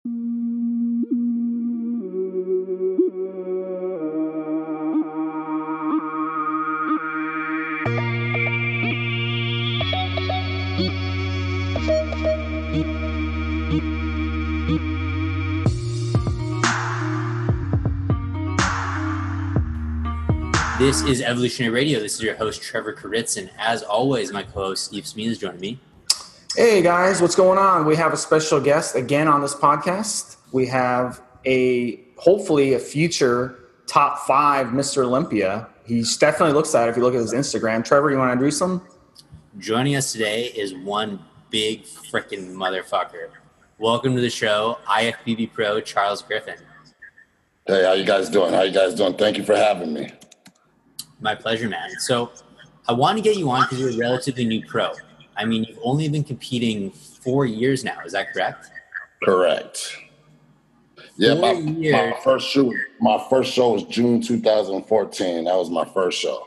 This is Evolutionary Radio. This is your host, Trevor Kuritzin. As always, my co-host, Steve Smith, is joining me. Hey, guys. What's going on? We have a special guest again on this podcast. We have hopefully a future top 5 Mr. Olympia. He definitely looks like it if you look at his Instagram. Trevor, you want to introduce him? Joining us today is one big freaking motherfucker. Welcome to the show, IFBB Pro, Charles Griffin. Hey, how you guys doing? Thank you for having me. My pleasure, man. So I want to get you on because you're a relatively new pro. I mean, you've only been competing 4 years now. Is that correct? Correct. Yeah, my first show was June 2014. That was my first show.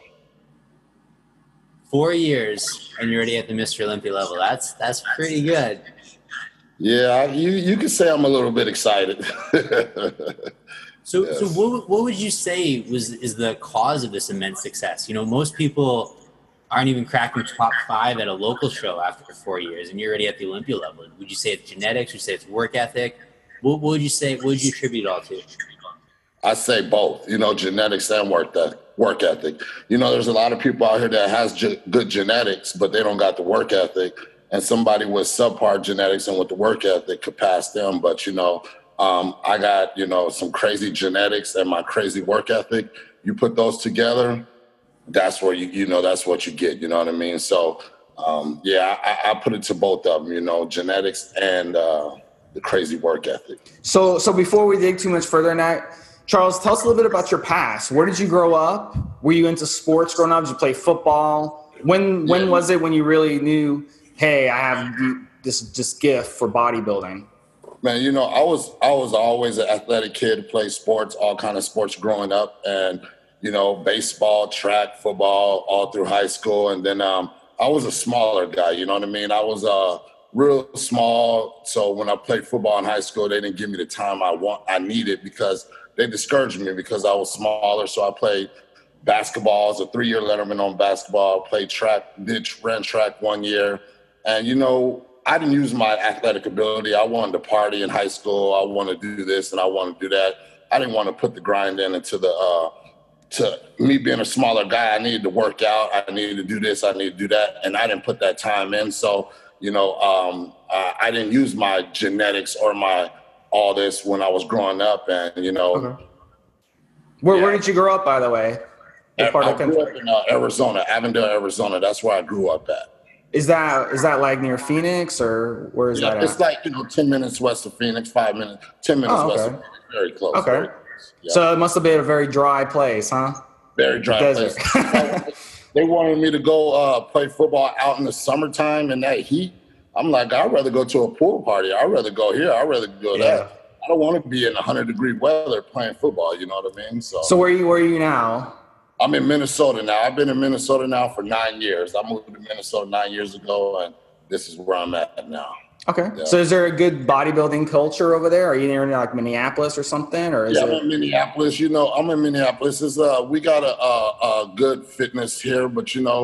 4 years, and you're already at the Mr. Olympia level. That's pretty good. Yeah, you could say I'm a little bit excited. So what would you say is the cause of this immense success? You know, most people aren't even cracking top 5 at a local show after 4 years, and you're already at the Olympia level. Would you say it's genetics? Would you say it's work ethic? What would you say? What would you attribute it all to? I say both. You know, genetics and work ethic. You know, there's a lot of people out here that has good genetics, but they don't got the work ethic. And somebody with subpar genetics and with the work ethic could pass them. But you know, I got, some crazy genetics and my crazy work ethic. You put those together, that's where that's what you get. You know what I mean? So, I put it to both of them, genetics and the crazy work ethic. So before we dig too much further in that, Charles, tell us a little bit about your past. Where did you grow up? Were you into sports growing up? Did you play football? When was it when you really knew, hey, I have this gift for bodybuilding? Man, I was always an athletic kid, played sports, all kind of sports growing up, and baseball, track, football, all through high school. And then I was a smaller guy. You know what I mean? I was real small. So when I played football in high school, they didn't give me the time I needed because they discouraged me because I was smaller. So I played basketball. I was a 3-year letterman on basketball. Played track, ran track 1 year, and I didn't use my athletic ability. I wanted to party in high school. I wanted to do this and I wanted to do that. I didn't want to put the grind in into to me being a smaller guy. I needed to work out. I needed to do this. I needed to do that. And I didn't put that time in. So, I didn't use my genetics or all this when I was growing up. And, Okay. Where did you grow up, by the way? I grew up in Arizona, Avondale, Arizona. That's where I grew up at. Is that like near Phoenix or where is that at? It's like, 10 minutes west of Phoenix, 5 minutes, 10 minutes west of Phoenix. Very close. Okay. Very close. Yeah. So it must have been a very dry place, huh? Very dry place. They wanted me to go play football out in the summertime in that heat. I'm like, I'd rather go to a pool party. I'd rather go here. I'd rather go there. I don't want to be in 100-degree weather playing football. You know what I mean? So where are you now? I'm in Minnesota now. I've been in Minnesota now for 9 years. I moved to Minnesota 9 years ago, and this is where I'm at now. Okay. Yeah. So is there a good bodybuilding culture over there? Are you near like Minneapolis or something? Or I'm in Minneapolis. I'm in Minneapolis. We got a good fitness here, but you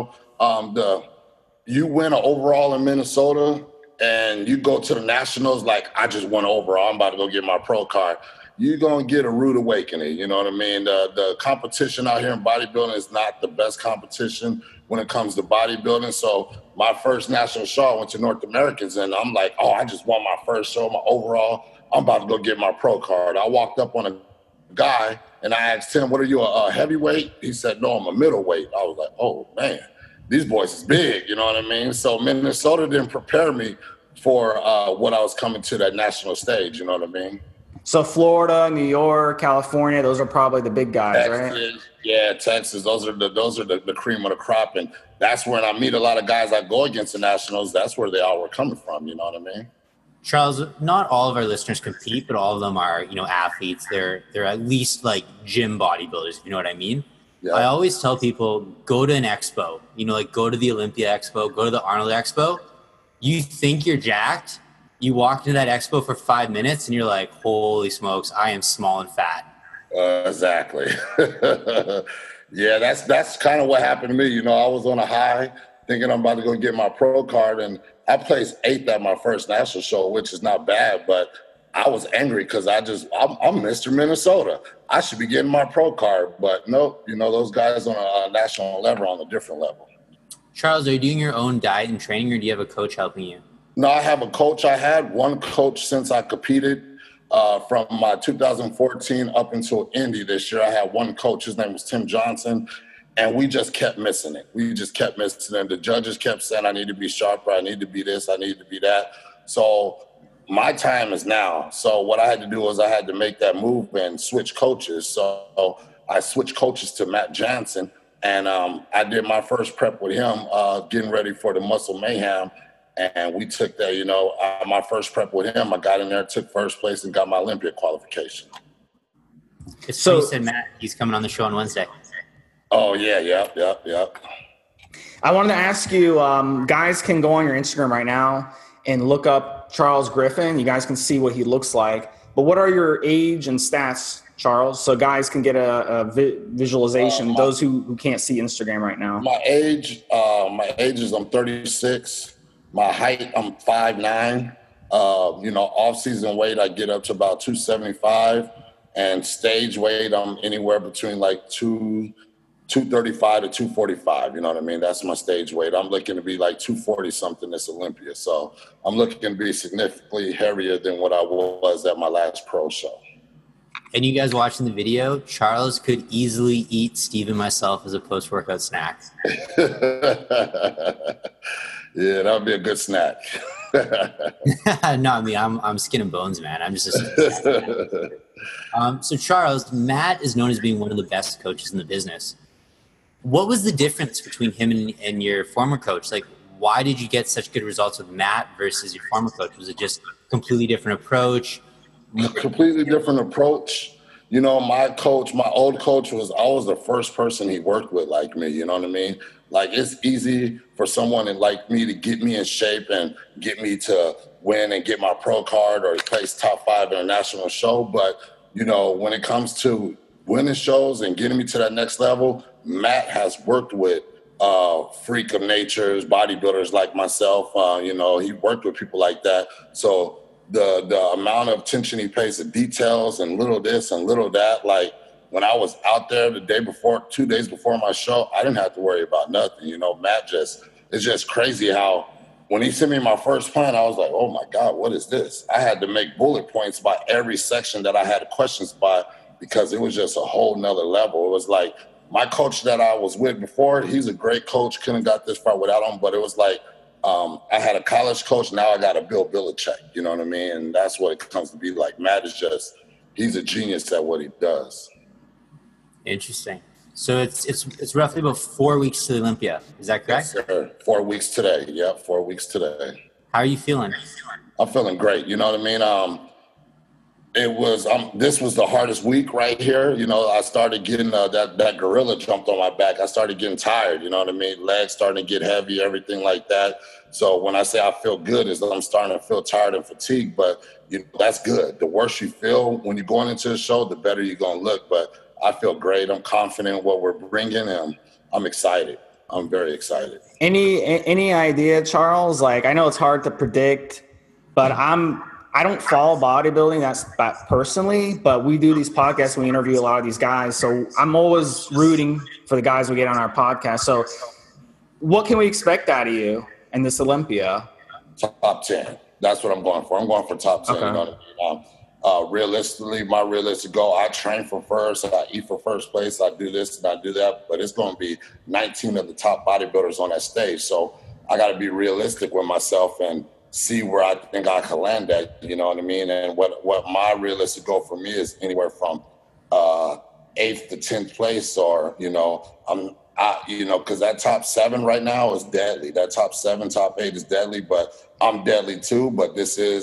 win an overall in Minnesota and you go to the nationals like I just won an overall. I'm about to go get my pro card. You're going to get a rude awakening. You know what I mean? The competition out here in bodybuilding is not the best competition when it comes to bodybuilding. So my first national show, I went to North Americans, and I'm like, oh, I just won my first show, my overall. I'm about to go get my pro card. I walked up on a guy, and I asked him, what are you, a heavyweight? He said, no, I'm a middleweight. I was like, oh, man, these boys is big. You know what I mean? So Minnesota didn't prepare me for what I was coming to that national stage. You know what I mean? So Florida, New York, California, those are probably the big guys, Texas, right? Yeah, Texas. Those are the cream of the crop, and that's when I meet a lot of guys that go against the nationals. That's where they all were coming from. You know what I mean? Charles, not all of our listeners compete, but all of them are, athletes. They're at least like gym bodybuilders, if you know what I mean? Yeah. I always tell people, go to an expo, go to the Olympia Expo, go to the Arnold Expo. You think you're jacked, You walked into that expo for 5 minutes and you're like, holy smokes, I am small and fat. Exactly. Yeah, that's kind of what happened to me. You know, I was on a high thinking I'm about to go get my pro card, and I placed 8th at my first national show, which is not bad, but I was angry because I'm Mr. Minnesota. I should be getting my pro card, but nope, you know, those guys on a national level are on a different level. Charles, are you doing your own diet and training, or do you have a coach helping you? No, I have a coach. I had one coach since I competed. From my 2014 up until Indy this year, I had one coach. His name was Tim Johnson, and we just kept missing it. We just kept missing it. The judges kept saying, I need to be sharper. I need to be this. I need to be that. So my time is now. So what I had to do was I had to make that move and switch coaches. So I switched coaches to Matt Johnson, and I did my first prep with him, getting ready for the Muscle Mayhem. And we took that, you know, my first prep with him. I got in there, took first place, and got my Olympia qualification. So you said Matt, he's coming on the show on Wednesday. Oh, yeah, yep. I wanted to ask you, guys can go on your Instagram right now and look up Charles Griffin. You guys can see what he looks like. But what are your age and stats, Charles, so guys can get a visualization, those who can't see Instagram right now? My age is I'm 36. My height, I'm 5'9". You know, off-season weight, I get up to about 275. And stage weight, I'm anywhere between like 235 to 245. You know what I mean? That's my stage weight. I'm looking to be like 240-something this Olympia. So I'm looking to be significantly heavier than what I was at my last pro show. And you guys watching the video, Charles could easily eat Steve and myself as a post-workout snack. Yeah, that would be a good snack. No, I mean, I'm skin and bones, man. I'm just so Charles, Matt is known as being one of the best coaches in the business. What was the difference between him and your former coach? Like, why did you get such good results with Matt versus your former coach? Was it just completely different approach? Completely different approach. You know, my old coach was always the first person he worked with like me, you know what I mean? Like, it's easy for someone like me to get me in shape and get me to win and get my pro card or place top 5 in a national show. But, you know, when it comes to winning shows and getting me to that next level, Matt has worked with freak of natures, bodybuilders like myself. You know, he worked with people like that. So the amount of attention he pays to details and little this and little that, like, when I was out there the day before, 2 days before my show, I didn't have to worry about nothing. You know, Matt it's just crazy how when he sent me my first plan, I was like, oh my God, what is this? I had to make bullet points by every section that I had questions by because it was just a whole nother level. It was like my coach that I was with before, he's a great coach, couldn't got this far without him, but it was like I had a college coach, now I got a Bill Belichick, you know what I mean? And that's what it comes to be like. Matt is he's a genius at what he does. Interesting. So it's roughly about 4 weeks to the Olympia. Is that correct? Yes, sir. 4 weeks today. Yep, 4 weeks today. How are you feeling? I'm feeling great. You know what I mean? This was the hardest week right here. You know, I started getting that gorilla jumped on my back. I started getting tired. You know what I mean? Legs starting to get heavy, everything like that. So when I say I feel good, is that I'm starting to feel tired and fatigued. But that's good. The worse you feel when you're going into the show, the better you're going to look. But I feel great. I'm confident in what we're bringing, and I'm excited. I'm very excited. Any idea, Charles? Like, I know it's hard to predict, but I don't follow bodybuilding that personally, but we do these podcasts. We interview a lot of these guys, so I'm always rooting for the guys we get on our podcast. So, what can we expect out of you in this Olympia? Top 10. That's what I'm going for. I'm going for top 10. Okay. You know what I mean? Realistically, my realistic goal, I train for first, I eat for first place, I do this and I do that, but it's going to be 19 of the top bodybuilders on that stage. So I got to be realistic with myself and see where I think I can land at, you know what I mean? And what my realistic goal for me is anywhere from 8th to 10th place, or, because that top 7 right now is deadly. That top 7, top 8 is deadly, but I'm deadly too. But this is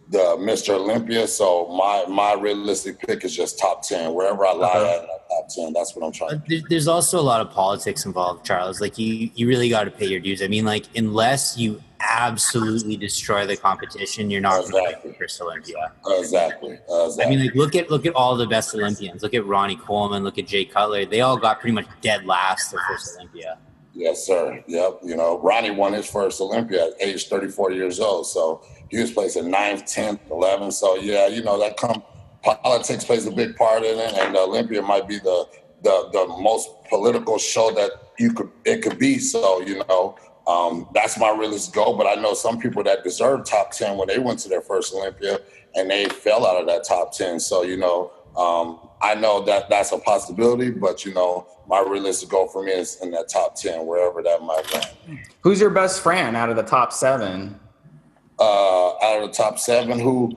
the Mr. Olympia. So my realistic pick is just top 10. Wherever I lie at in that top 10, that's what I'm trying to do. There's also a lot of politics involved, Charles. Like you really got to pay your dues. I mean, like unless you absolutely destroy the competition, you're not going to make first Olympia. Exactly. I mean, like look at all the best Olympians. Look at Ronnie Coleman. Look at Jay Cutler. They all got pretty much dead last their first Olympia. Yes, sir. Yep. You know, Ronnie won his first Olympia at age 34 years old. So he was placed at 9th, 10th, 11th. So yeah, you know, politics plays a big part in it, and the Olympia might be the most political show that it could be. So, you know, that's my realist goal. But I know some people that deserve top 10 when they went to their first Olympia and they fell out of that top 10. So, you know, I know that that's a possibility, but, you know, my realistic goal for me is in that top 10, wherever that might be. Who's your best friend out of the top 7? Out of the top 7, who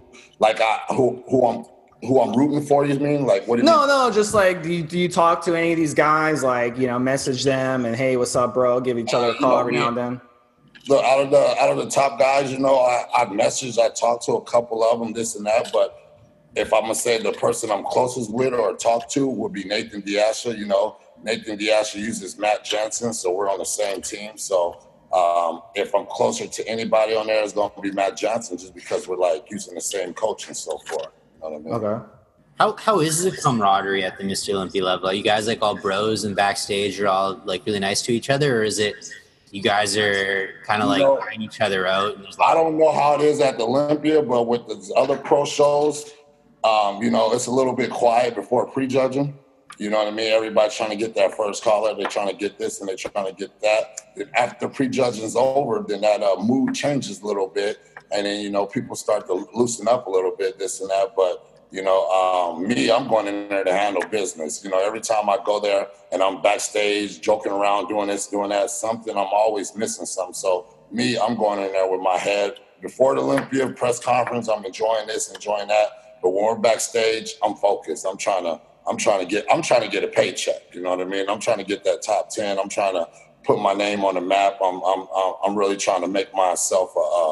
I'm rooting for, you mean? Like, what do you mean? No, just like, do you talk to any of these guys? Like, you know, message them and, hey, what's up, bro? Give each other a call every now and then. Look, out of the top guys, you know, I talk to a couple of them, this and that, but if I'm gonna say the person I'm closest with or talk to would be Nathan Diasha. You know, Nathan Diasha uses Matt Jensen, so we're on the same team. So if I'm closer to anybody on there, it's going to be Matt Johnson, just because we're like using the same coach and so forth. You know what I mean? Okay. How is the camaraderie at the Mr. Olympia level? Are you guys like all bros and backstage are all like really nice to each other, or is it you guys are kind of like buying each other out? And I don't know how it is at the Olympia, but with the other pro shows, you know, it's a little bit quiet before prejudging. You know what I mean? Everybody's trying to get that first caller. They're trying to get this and they're trying to get that. Then after prejudging is over, then that mood changes a little bit. And then, you know, people start to loosen up a little bit, this and that. But, you know, me, I'm going in there to handle business. You know, every time I go there and I'm backstage joking around, doing this, doing that, something, I'm always missing something. So me, I'm going in there with my head. Before the Olympia press conference, I'm enjoying this, enjoying that. But when we're backstage, I'm focused. I'm trying to get a paycheck. You know what I mean? I'm trying to get that top 10. I'm trying to put my name on the map. I'm really trying to make myself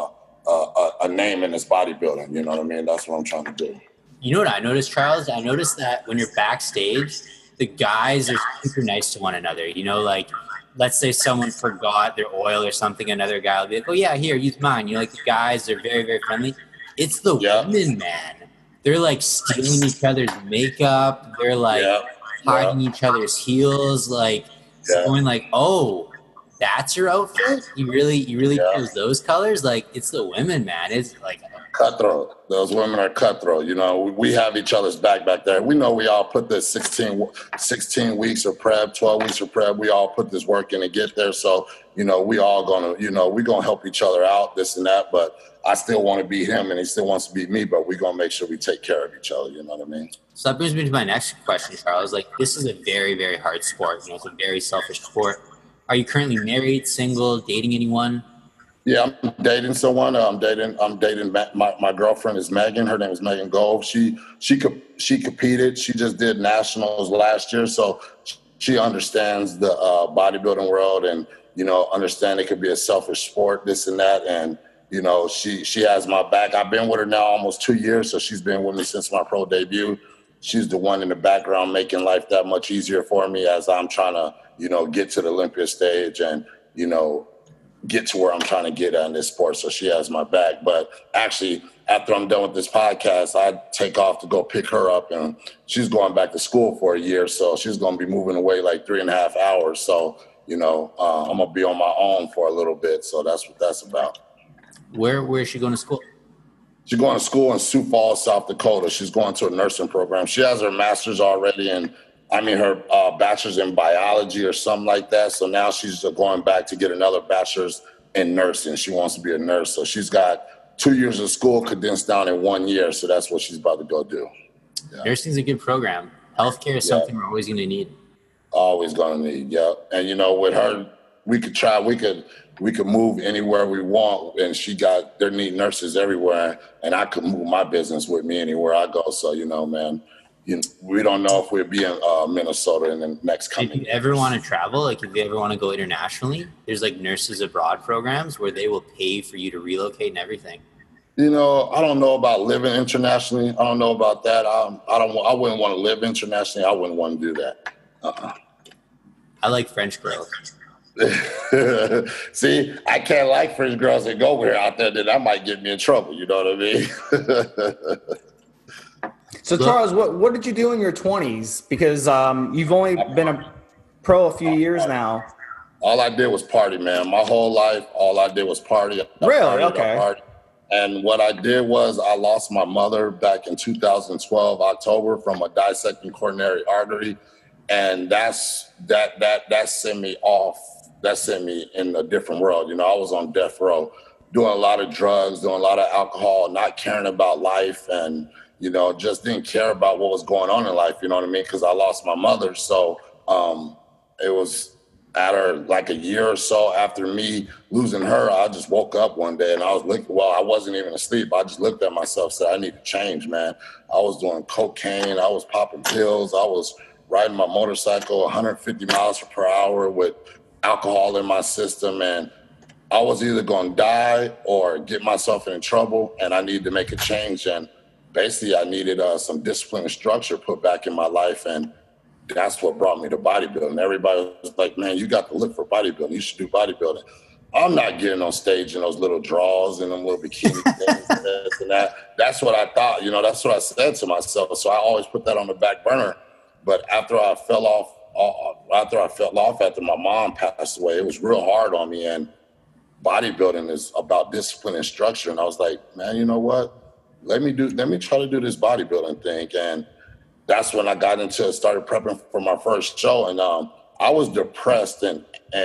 a name in this bodybuilding. You know what I mean? That's what I'm trying to do. You know what I noticed, Charles? I noticed that when you're backstage, the guys are super nice to one another. You know, like let's say someone forgot their oil or something, another guy will be like, "Oh yeah, here, use mine." You know, like the guys are very, very friendly. It's the women, man. They're like stealing each other's makeup. They're like hiding each other's heels. Like going like, "Oh, that's your outfit? You really chose those colors?" Like it's the women, man. It's like cutthroat. Those women are cutthroat. You know, we have each other's back there. We know we all put this 16 weeks of prep, 12 weeks of prep. We all put this work in to get there. So, you know, we all gonna, you know, we're gonna help each other out, this and that. But I still want to beat him and he still wants to beat me, but we're going to make sure we take care of each other. You know what I mean? So that brings me to my next question, Charles. Like, this is a very, very hard sport. You know, it's a very selfish sport. Are you currently married, single, dating anyone? Yeah, I'm dating someone. I'm dating. My girlfriend is Megan. Her name is Megan Gold. She competed. She just did nationals last year. So she understands the bodybuilding world and, you know, understand it could be a selfish sport, this and that. And, you know, she has my back. I've been with her now almost 2 years, so she's been with me since my pro debut. She's the one in the background making life that much easier for me as I'm trying to, you know, get to the Olympia stage and, you know, get to where I'm trying to get at in this sport. So she has my back. But actually, after I'm done with this podcast, I take off to go pick her up, and she's going back to school for a year, so she's going to be moving away like 3.5 hours. So, you know, I'm going to be on my own for a little bit. So that's what that's about. Where is she going to school? She's going to school in Sioux Falls, South Dakota. She's going to a nursing program. She has her master's already, and her bachelor's in biology or something like that. So now she's going back to get another bachelor's in nursing. She wants to be a nurse. So she's got 2 years of school condensed down in 1 year. So that's what she's about to go do. Yeah. Nursing's a good program. Healthcare is something we're always going to need. Always going to need, yeah. And, you know, with her, we could move anywhere we want, and they need nurses everywhere, and I could move my business with me anywhere I go. So, you know, man, we don't know if we'll be in Minnesota in the next coming years. If you ever want to travel, like if you ever want to go internationally, there's like nurses abroad programs where they will pay for you to relocate and everything. You know, I don't know about living internationally. I don't know about that. I wouldn't want to live internationally. I wouldn't want to do that. I like French girls. See, I can't like French girls that go here out there. Then that might get me in trouble. You know what I mean? So Charles, what did you do in your 20s? Because you've only been a pro a few years now. All I did was party, man. My whole life, all I did was party. Really? Okay. And what I did was I lost my mother back in 2012, October, from a dissecting coronary artery. And that sent me off. That sent me in a different world. You know, I was on death row, doing a lot of drugs, doing a lot of alcohol, not caring about life, and, you know, just didn't care about what was going on in life, you know what I mean? Because I lost my mother. So it was like a year or so after me losing her, I just woke up one day and I wasn't even asleep. I just looked at myself and said, I need to change, man. I was doing cocaine. I was popping pills. I was riding my motorcycle 150 miles per hour with alcohol in my system. And I was either going to die or get myself in trouble, and I needed to make a change. And basically I needed some discipline and structure put back in my life. And that's what brought me to bodybuilding. Everybody was like, man, you got to look for bodybuilding. You should do bodybuilding. I'm not getting on stage in those little draws and them little bikini things and this and that. That's what I thought, you know, that's what I said to myself. So I always put that on the back burner. But after I fell off after my mom passed away, it was real hard on me. And bodybuilding is about discipline and structure. And I was like, man, you know what? Let me try to do this bodybuilding thing. And that's when I started prepping for my first show. And I was depressed and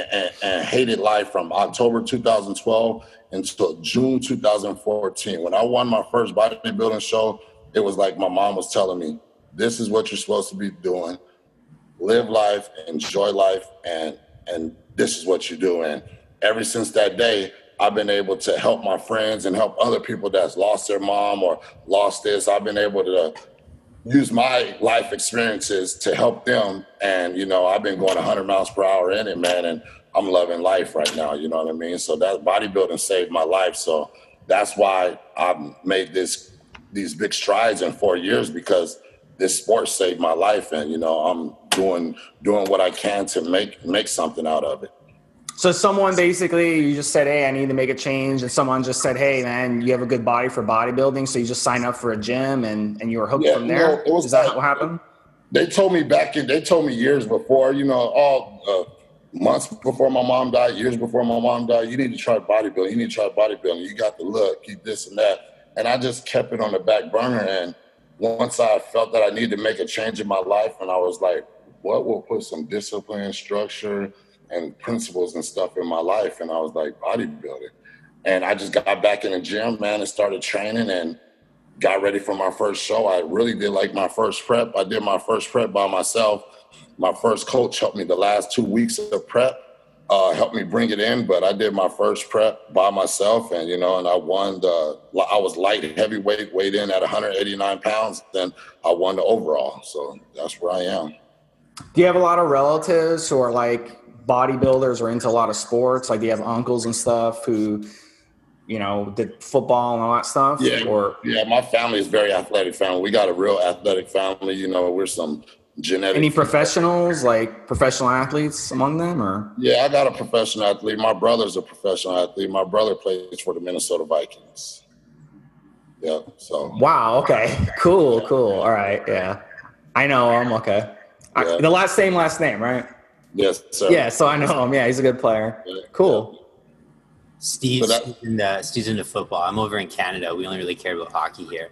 hated life from October 2012 until June 2014. When I won my first bodybuilding show, it was like my mom was telling me, this is what you're supposed to be doing. Live life, enjoy life, and this is what you do. And ever since that day, I've been able to help my friends and help other people that's lost their mom or lost this. I've been able to use my life experiences to help them. And, you know, I've been going 100 miles per hour in it, man, and I'm loving life right now, you know what I mean? So that bodybuilding saved my life. So that's why I've made these big strides in 4 years, because this sport saved my life. And, you know, I'm doing what I can to make something out of it. So someone basically, you just said, hey, I need to make a change. And someone just said, hey, man, you have a good body for bodybuilding. So you just sign up for a gym and you were hooked from there? You know, is that what happened? They told me years before, you know, months before my mom died, years before my mom died, you need to try bodybuilding. You need to try bodybuilding. You got the look, you this and that. And I just kept it on the back burner. And once I felt that I needed to make a change in my life, and I was like, what will put some discipline, structure, and principles and stuff in my life? And I was like, bodybuilding. And I just got back in the gym, man, and started training and got ready for my first show. I really did like my first prep. I did my first prep by myself. My first coach helped me the last 2 weeks of prep, helped me bring it in, but I did my first prep by myself. And, you know, and I won I was light heavyweight, weighed in at 189 pounds. Then I won the overall. So that's where I am. Do you have a lot of relatives who are like bodybuilders or into a lot of sports? Like, do you have uncles and stuff who, you know, did football and all that stuff? Yeah, my family is very athletic family. We got a real athletic family. You know, we're some genetic. Any professionals, like professional athletes among them, or? Yeah, I got a professional athlete. My brother's a professional athlete. My brother plays for the Minnesota Vikings. Yeah, so. Wow, okay. Cool. All right, yeah. I know him, okay. Yeah. The same last name, right? Yes, sir. Yeah, so I know him. Yeah, he's a good player. Yeah, cool. Yeah. Steve's into football. I'm over in Canada. We only really care about hockey here.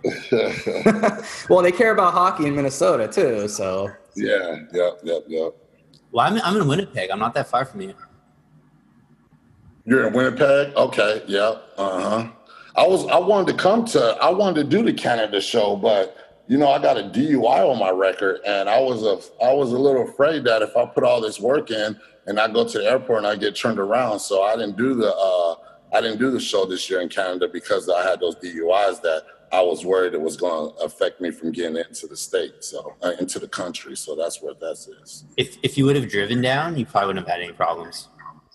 Well, they care about hockey in Minnesota too. So. Yeah. Well, I'm in Winnipeg. I'm not that far from you. You're in Winnipeg? Okay. Yeah. I wanted to do the Canada show, but you know, I got a DUI on my record, and I was a little afraid that if I put all this work in and I go to the airport and I get turned around, so I didn't do the show this year in Canada because I had those DUIs that I was worried it was going to affect me from getting into the state, so into the country. So that's what that is. If you would have driven down, you probably wouldn't have had any problems.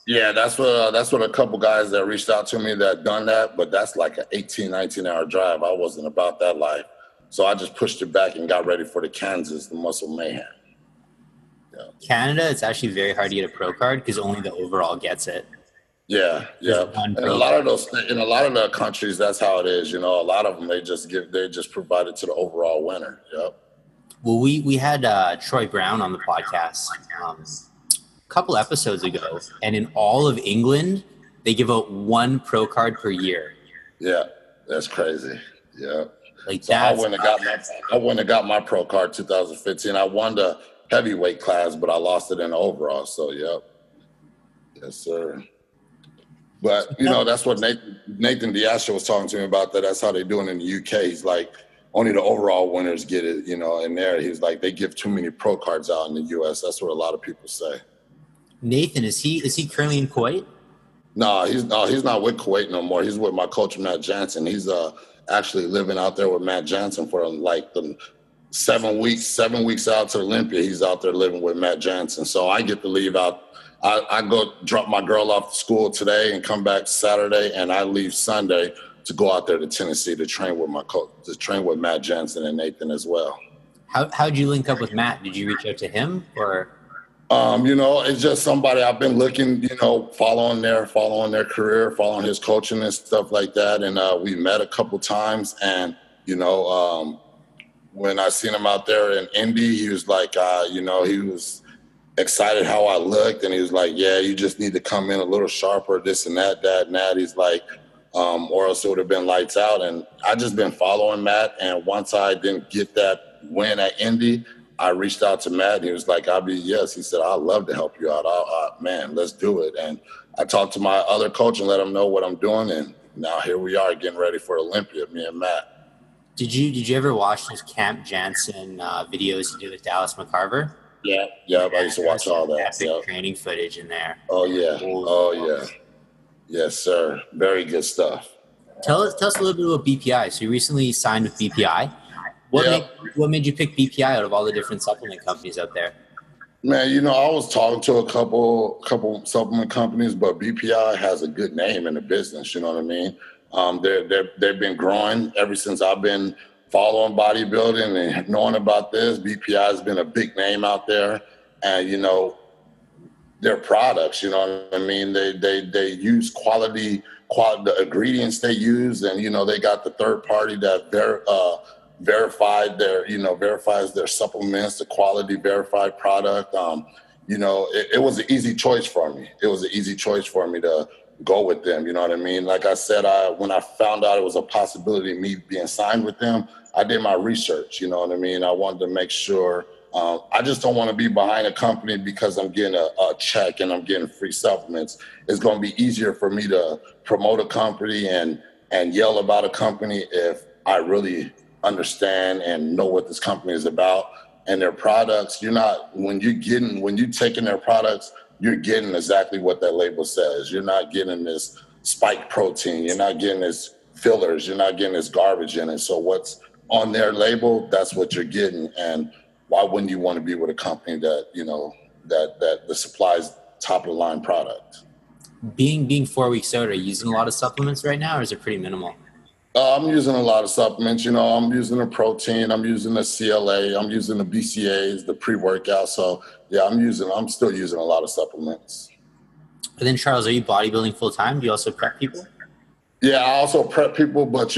Yeah, that's what a couple guys that reached out to me that done that, but that's like an 18, 19-hour drive. I wasn't about that life. So I just pushed it back and got ready for the Kansas, the Muscle Mayhem. Yeah. Canada, it's actually very hard to get a pro card because only the overall gets it. Yeah. And a lot of the countries, that's how it is. A lot of them, they just provide it to the overall winner. Yep. Well, we had Troy Brown on the podcast a couple episodes ago, and in all of England, they give out one pro card per year. Yeah, that's crazy. Yeah. Like so I wouldn't have got my pro card 2015. I won the heavyweight class, but I lost it in the overall. So, yep. Yes, sir. But, that's what Nathan Diasha was talking to me about, that's how they do it in the UK. He's like, only the overall winners get it, and there he's like, they give too many pro cards out in the US. That's what a lot of people say. Nathan, is he currently in Kuwait? No, he's not with Kuwait no more. He's with my coach, Matt Jansen. He's actually living out there with Matt Jansen for like the 7 weeks out to Olympia. He's out there living with Matt Jansen. So I get to leave out. I go drop my girl off to school today and come back Saturday, and I leave Sunday to go out there to Tennessee to train with my coach, to train with Matt Jansen and Nathan as well. How'd you link up with Matt? Did you reach out to him or? It's just somebody I've been looking, following their career, following his coaching and stuff like that. And we met a couple times, and when I seen him out there in Indy, he was like, he was excited how I looked, and he was like, yeah, you just need to come in a little sharper, this and that, and that. He's like, or else it would have been lights out. And I just been following Matt, and once I didn't get that win at Indy, I reached out to Matt, and he was like, yes. He said, I'd love to help you out. Man, let's do it. And I talked to my other coach and let him know what I'm doing, and now here we are getting ready for Olympia, me and Matt. Did you ever watch those Camp Jansen videos he did with Dallas McCarver? Yeah, I used to watch all that. Epic training footage in there. Oh, yeah. Yes, sir. Very good stuff. Tell us a little bit about BPI. So you recently signed with BPI. What made you pick BPI out of all the different supplement companies out there? Man, I was talking to a couple supplement companies, but BPI has a good name in the business. You know what I mean? They've been growing ever since I've been following bodybuilding and knowing about this. BPI has been a big name out there, and their products. You know what I mean? They use quality the ingredients they use, and they got the third party that verified verifies their supplements, the quality verified product. It was an easy choice for me. It was an easy choice for me to go with them. You know what I mean? Like I said, when I found out it was a possibility of me being signed with them, I did my research. You know what I mean? I wanted to make sure. I just don't want to be behind a company because I'm getting a check and I'm getting free supplements. It's going to be easier for me to promote a company and yell about a company if I really understand and know what this company is about and their products. When you're taking their products, you're getting exactly what that label says. You're not getting this spike protein. You're not getting this fillers. You're not getting this garbage in it. So what's on their label, that's what you're getting. And why wouldn't you want to be with a company that, that supplies top of the line product? Being 4 weeks out, are you using a lot of supplements right now, or is it pretty minimal? I'm using a lot of supplements. I'm using the protein. I'm using the CLA. I'm using the BCAAs, the pre-workout. So yeah, I'm still using a lot of supplements. And then Charles, are you bodybuilding full time? Do you also prep people? Yeah, I also prep people, but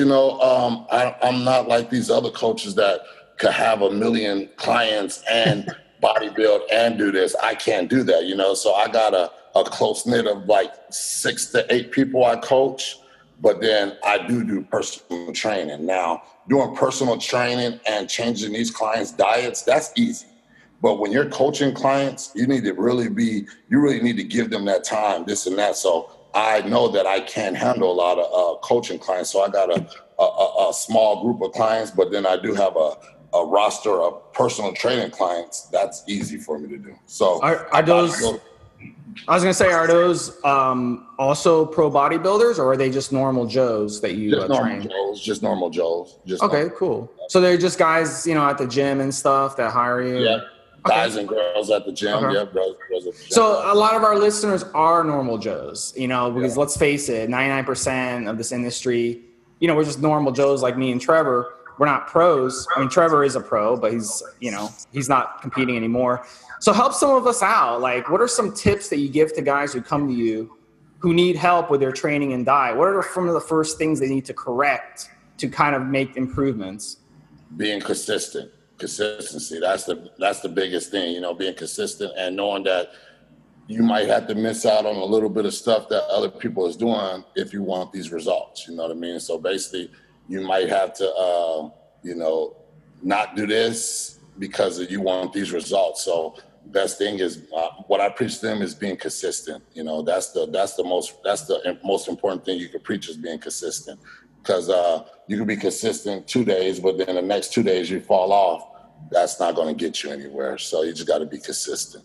I'm not like these other coaches that could have 1 million clients and bodybuild and do this. I can't do that, So I got a close knit of like 6 to 8 people I coach. But then I do personal training. Now, doing personal training and changing these clients' diets, that's easy. But when you're coaching clients, you really need to give them that time, this and that. So I know that I can't handle a lot of coaching clients. So I got a small group of clients, but then I do have a roster of personal training clients. That's easy for me to do. So are those... I was going to say, are those also pro bodybuilders, or are they just normal Joes that you train? Just normal Joes. Okay, cool. So they're just guys, at the gym and stuff that hire you? Yeah. Guys and girls at the gym. Okay. Yep, girls at the gym. So a lot of our listeners are normal Joes, because let's face it, 99% of this industry, we're just normal Joes like me and Trevor. We're not pros. I mean, Trevor is a pro, but he's not competing anymore. So help some of us out. Like, what are some tips that you give to guys who come to you who need help with their training and diet? What are some of the first things they need to correct to kind of make improvements? Being consistent. Consistency. That's the biggest thing, being consistent and knowing that you might have to miss out on a little bit of stuff that other people is doing if you want these results. You know what I mean? So basically you might have to, not do this because you want these results. So best thing is what I preach to them is being consistent. That's the most important thing you can preach is being consistent. Because you can be consistent 2 days, but then the next 2 days you fall off. That's not going to get you anywhere. So you just got to be consistent.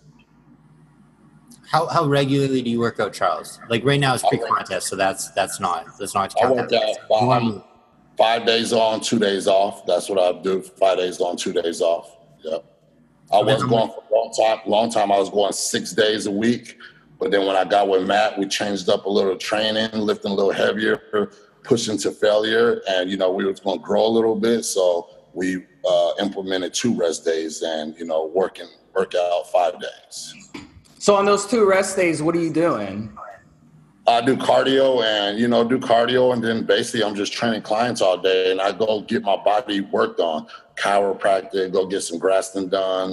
How regularly do you work out, Charles? Like right now it's pre-contest, so that's not. I work out 5 days on, 2 days off. That's what I do. 5 days on, 2 days off. Yep. I was going for a long time. I was going 6 days a week, but then when I got with Matt, we changed up a little training, lifting a little heavier, pushing to failure, and we were going to grow a little bit, so we implemented 2 rest days and work out 5 days. So on those 2 rest days, what are you doing? I do cardio and then basically I'm just training clients all day, and I go get my body worked on, chiropractic, go get some Graston done.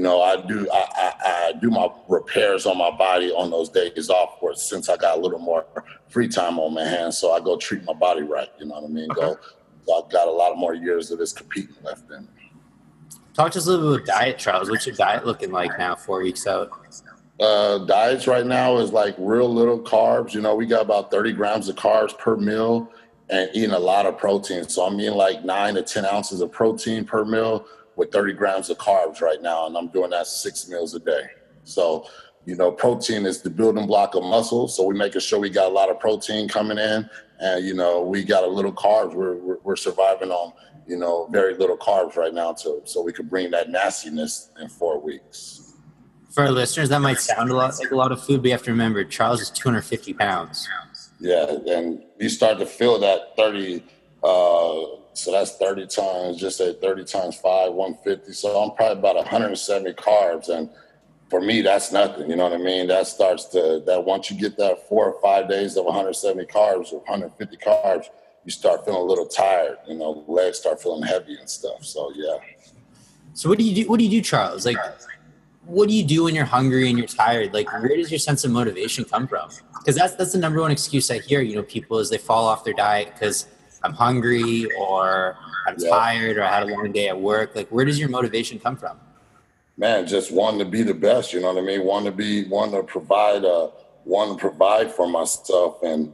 I do my repairs on my body on those days off since I got a little more free time on my hands. So I go treat my body right. You know what I mean? Okay. I've got a lot more years of this competing left in me. Talk to us a little bit about diet, Charles. What's your diet looking like now, 4 weeks out? Diets right now is like real little carbs. We got about 30 grams of carbs per meal and eating a lot of protein. So I'm eating like 9 to 10 ounces of protein per meal with 30 grams of carbs right now, and I'm doing that 6 meals a day. So, protein is the building block of muscle, so we're making sure we got a lot of protein coming in, and, we got a little carbs. We're surviving on, very little carbs right now so we could bring that nastiness in 4 weeks. For our listeners, that might sound like a lot of food, but you have to remember, Charles is 250 pounds. Yeah, and you start to feel that 30 so that's 30 times, just say 30 times 5, 150. So I'm probably about 170 carbs. And for me, that's nothing. You know what I mean? That once you get that 4 or 5 days of 170 carbs or 150 carbs, you start feeling a little tired. Legs start feeling heavy and stuff. So, yeah. So what do you do, Charles? Like, what do you do when you're hungry and you're tired? Like, where does your sense of motivation come from? Because that's the number one excuse I hear, people, is they fall off their diet because I'm hungry or I'm tired or I had a long day at work. Like, where does your motivation come from? Man, just wanting to be the best, you know what I mean? Wanting to provide for myself. And,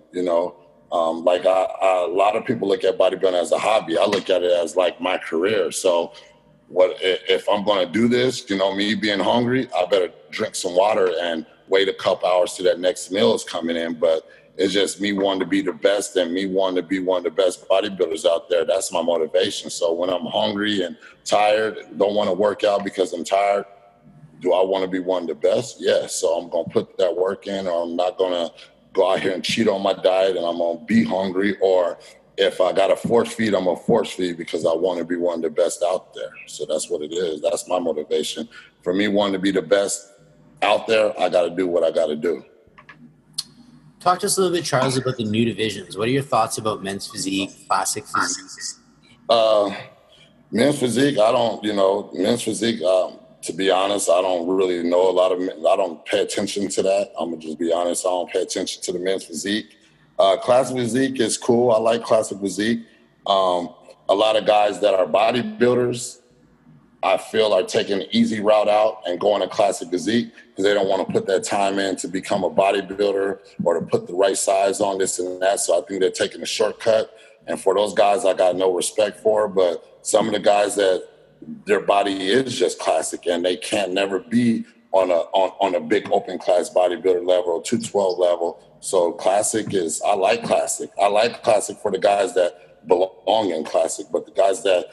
a lot of people look at bodybuilding as a hobby. I look at it as like my career. So if I'm going to do this, me being hungry, I better drink some water and wait a couple hours till that next meal is coming in. But it's just me wanting to be the best and me wanting to be one of the best bodybuilders out there. That's my motivation. So when I'm hungry and tired, don't want to work out because I'm tired, do I want to be one of the best? Yes. So I'm going to put that work in, or I'm not going to go out here and cheat on my diet and I'm going to be hungry. Or if I got to force feed, I'm going to force feed because I want to be one of the best out there. So that's what it is. That's my motivation. For me, wanting to be the best out there, I got to do what I got to do. Talk to us a little bit, Charles, about the new divisions. What are your thoughts about men's physique, classic physique? Men's physique, to be honest, I don't really know I don't pay attention to that. I'm going to just be honest. I don't pay attention to the men's physique. Classic physique is cool. I like classic physique. A lot of guys that are bodybuilders, I feel, are taking an easy route out and going to classic physique because they don't want to put that time in to become a bodybuilder or to put the right size on this and that. So I think they're taking a shortcut. And for those guys, I got no respect for. But some of the guys that their body is just classic and they can't never be on a big open class bodybuilder level or 212 level. So I like classic. I like classic for the guys that belong in classic, but the guys that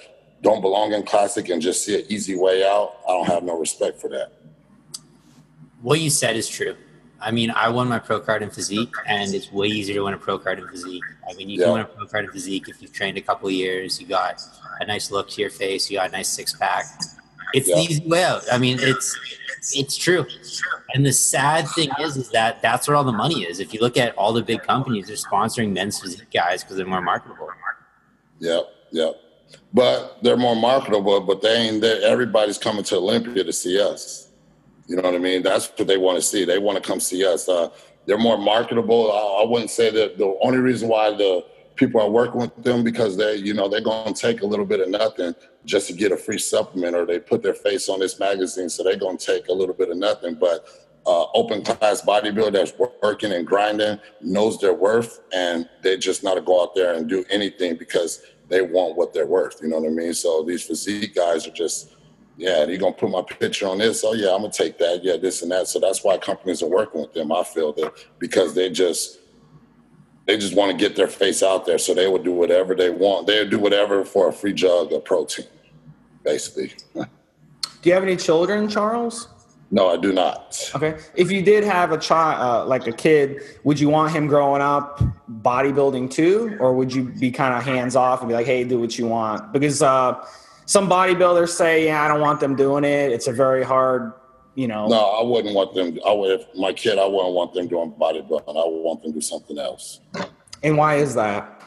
don't belong in classic and just see an easy way out, I don't have no respect for that. What you said is true. I mean, I won my pro card in physique, and it's way easier to win a pro card in physique. I mean, you can win a pro card in physique if you've trained a couple of years, you got a nice look to your face, you got a nice six-pack. It's the easy way out. I mean, it's true. And the sad thing is that that's where all the money is. If you look at all the big companies, they're sponsoring men's physique guys because they're more marketable. Yep. But they're more marketable, but they ain't there. Everybody's coming to Olympia to see us. You know what I mean? That's what they want to see. They want to come see us. They're more marketable. I wouldn't say that the only reason why the people are working with them because they're going to take a little bit of nothing just to get a free supplement, or they put their face on this magazine, so they're going to take a little bit of nothing. But open class bodybuilder that's working and grinding knows their worth, and they just not to go out there and do anything because they want what they're worth. You know what I mean? So these physique guys are just, you're going to put my picture on this. Oh, yeah, I'm going to take that. Yeah, this and that. So that's why companies are working with them. I feel that because they just want to get their face out there. So they would do whatever they want. They would do whatever for a free jug of protein, basically. Do you have any children, Charles? No, I do not. Okay. If you did have a child, like a kid, would you want him growing up bodybuilding too? Or would you be kind of hands off and be like, hey, do what you want? Because some bodybuilders say, I don't want them doing it. It's a very hard, No, I wouldn't want them. If my kid, I wouldn't want them doing bodybuilding. I would want them to do something else. And why is that?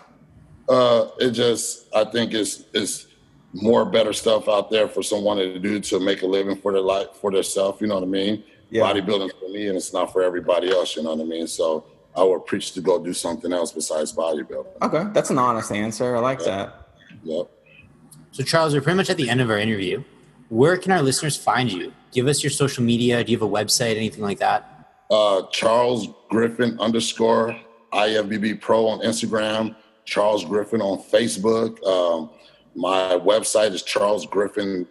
I think it's more better stuff out there for someone to do to make a living for their life, for themselves. You know what I mean? Yeah. Bodybuilding for me, and it's not for everybody else. You know what I mean? So I would preach to go do something else besides bodybuilding. Okay, that's an honest answer. I like that. Yep. So Charles, we're pretty much at the end of our interview. Where can our listeners find you? Give us your social media. Do you have a website, anything like that? Charles Griffin _ IFBB Pro on Instagram. Charles Griffin on Facebook. My website is Charles Griffin,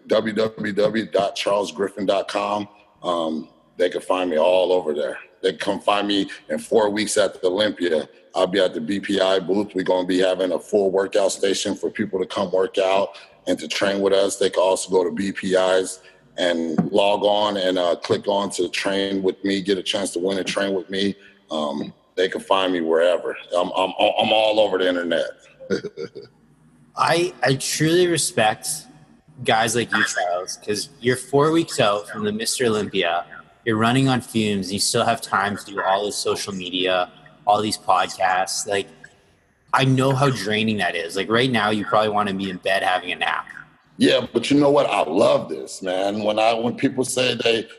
www.charlesgriffin.com. They can find me all over there. They can come find me in 4 weeks at the Olympia. I'll be at the BPI booth. We're going to be having a full workout station for people to come work out and to train with us. They can also go to BPI's and log on and click on to train with me, get a chance to win and train with me. They can find me wherever. I'm all over the internet. I truly respect guys like you, Charles, because you're 4 weeks out from the Mr. Olympia. You're running on fumes. You still have time to do all this social media, all these podcasts. Like, I know how draining that is. Like right now, you probably want to be in bed having a nap. Yeah, but you know what? I love this, man. When people say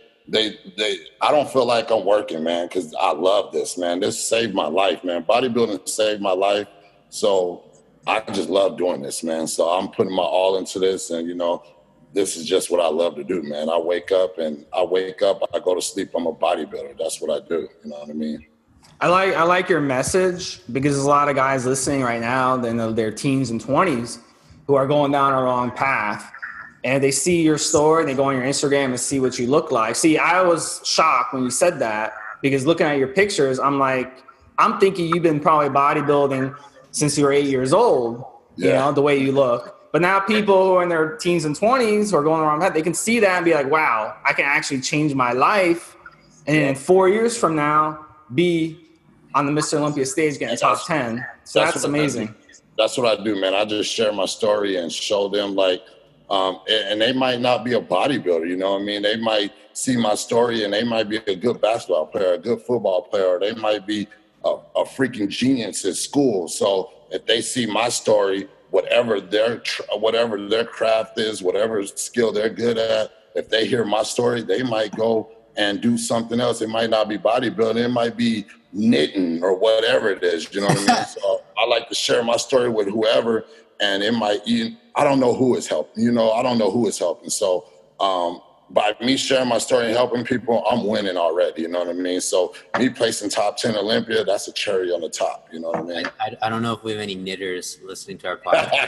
I don't feel like I'm working, man, because I love this, man. This saved my life, man. Bodybuilding saved my life. So I just love doing this, man. So I'm putting my all into this, and this is just what I love to do, man. I wake up, I go to sleep. I'm a bodybuilder. That's what I do. You know what I mean? I like your message, because there's a lot of guys listening right now, their teens and 20s, who are going down a wrong path. And they see your story, they go on your Instagram and see what you look like. See, I was shocked when you said that, because looking at your pictures, I'm thinking you've been probably bodybuilding since you were 8 years old, the way you look. But now people who are in their teens and 20s who are going around that, they can see that and be like, wow, I can actually change my life. And in 4 years from now, be on the Mr. Olympia stage getting top 10. So that's amazing. That's what I do, man. I just share my story and show them, and they might not be a bodybuilder, you know what I mean? They might see my story and they might be a good basketball player, a good football player, or they might be a freaking genius at school. So if they see my story, whatever their craft is, whatever skill they're good at, if they hear my story, they might go and do something else. It might not be bodybuilding. It might be knitting or whatever it is. You know what I mean? So I like to share my story with whoever, and it might, I don't know who is helping. I don't know who is helping. So by me sharing my story and helping people, I'm winning already. You know what I mean? So me placing top 10 Olympia, that's a cherry on the top. You know what I mean? I don't know if we have any knitters listening to our podcast.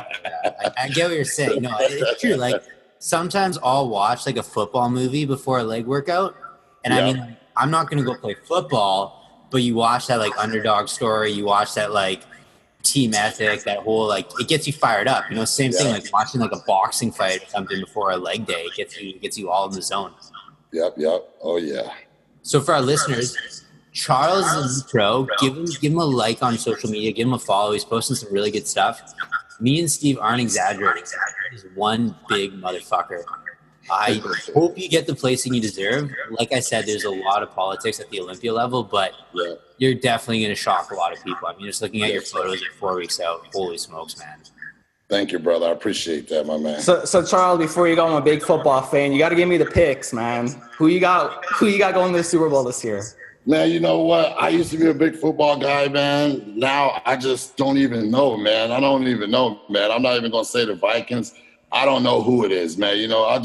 I get what you're saying. No, it's true. Like, sometimes I'll watch a football movie before a leg workout. And I mean, I'm not going to go play football, but you watch that underdog story. You watch that team ethic, that whole, like, it gets you fired up. You know, same thing, like watching like a boxing fight or something before a leg day. It gets you all in the zone. Yep. Oh yeah. So for our listeners, Charles is a pro. Give him a like on social media. Give him a follow. He's posting some really good stuff. Me and Steve aren't exaggerating. He's one big motherfucker. I hope you get the placing you deserve. Like I said, there's a lot of politics at the Olympia level, but you're definitely going to shock a lot of people. I mean, just looking at your photos at 4 weeks out, holy smokes, man. Thank you, brother. I appreciate that, my man. So Charles, before you go, I'm a big football fan. You got to give me the picks, man. Who you got going to the Super Bowl this year? Man, you know what? I used to be a big football guy, man. Now I just don't even know, man. I don't even know, man. I'm not even going to say the Vikings. I don't know who it is, man. You know, I'm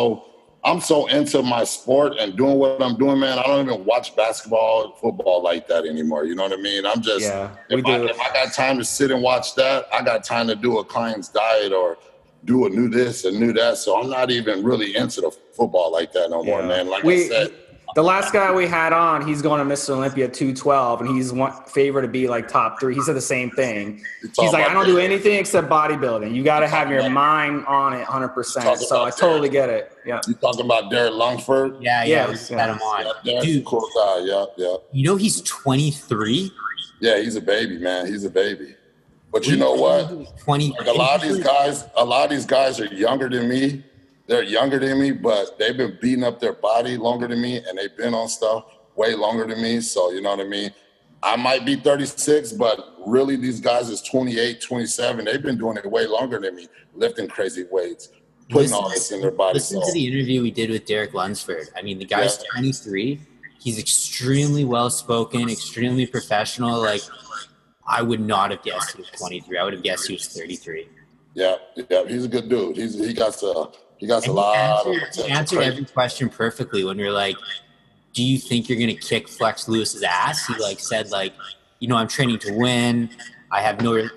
so into my sport and doing what I'm doing, man. I don't even watch basketball, football like that anymore. You know what I mean? I'm just, if I got time to sit and watch that, I got time to do a client's diet or do a new this and new that. So I'm not even really into the football like that no more, man. Like I said. The last guy we had on, he's going to Mr. Olympia 212, and he's favored to be like top 3. He said the same thing. He's like, I don't do anything except bodybuilding. You got to have your mind on it 100%. So I totally get it. Yeah. You talking about Derek Longford? Yeah. We had him on. Derek's a cool guy. Yeah. You know he's 23? Yeah, he's a baby, man. He's a baby. But you know what? 20. Like a lot of these guys are younger than me. They're younger than me, but they've been beating up their body longer than me, and they've been on stuff way longer than me. So, you know what I mean? I might be 36, but really these guys is 28, 27. They've been doing it way longer than me, lifting crazy weights, putting all this in their body. Listen to the interview we did with Derek Lunsford. I mean, the guy's 23. He's extremely well-spoken, extremely professional. Like, I would not have guessed he was 23. I would have guessed he was 33. Yeah. He's a good dude. He got a lot of potential. He answered every question perfectly when we were like, do you think you're going to kick Flex Lewis's ass? He said, you know, I'm training to win. I have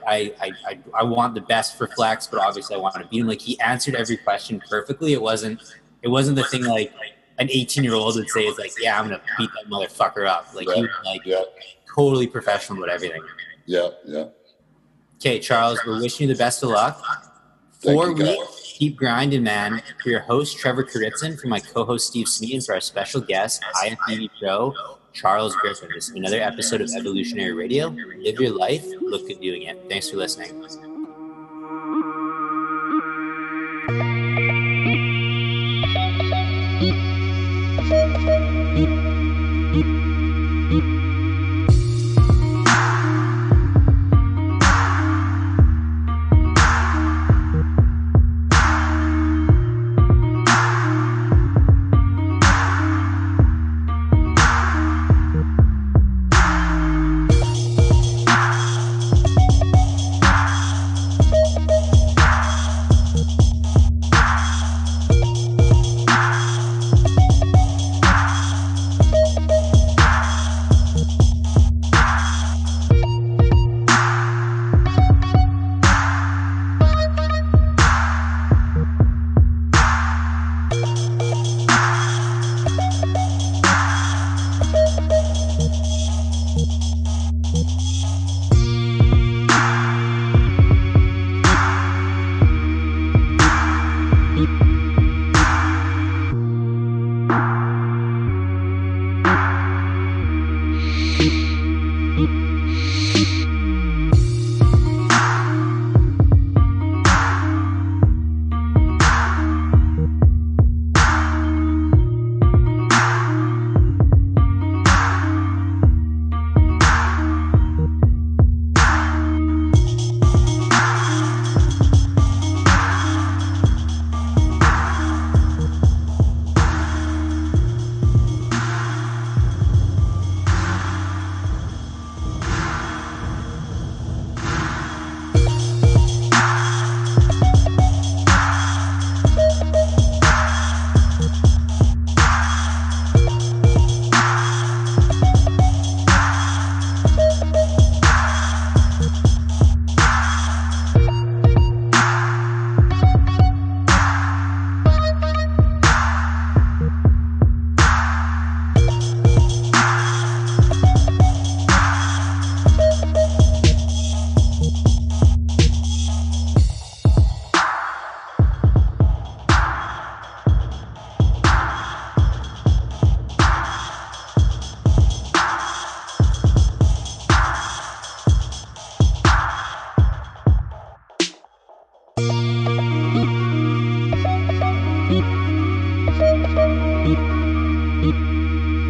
I want the best for Flex, but obviously I want to beat him. Like, he answered every question perfectly. It wasn't the thing like an 18-year-old would say is like, yeah, I'm going to beat that motherfucker up. Like, he was totally professional with everything. Yeah. Okay, Charles, we're wishing you the best of luck. 4 weeks. Keep grinding, man. For your host, Trevor Kuritzin, for my co-host, Steve Smeaton, for our special guest, IFBB Pro, Charles Griffin. This is another episode of Evolutionary Radio. Live your life. Look good doing it. Thanks for listening.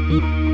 you.